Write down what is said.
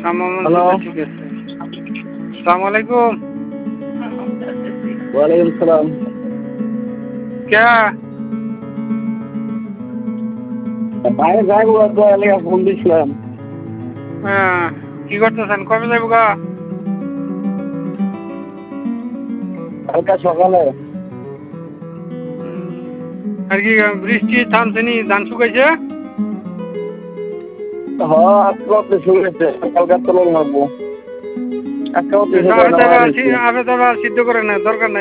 Hello. ঠিক আছে। আসসালামু আলাইকুম। ওয়ালাইকুম সালাম। কে? বাইরে যাইবো তো এলাকা ফোন দিছিলাম। হ্যাঁ, কি করতেছেন? কবে যাইব গা? কালকা সকালে। আর কি বৃষ্টি থামছেনি? ধান শুকাইছে? আজকে অফিস শুরু হয়েছে, কালকা তো লোক লাগবো। আজকে অফিসে আপনি তো আবার সিদ্ধ করে না, দরকার নাই।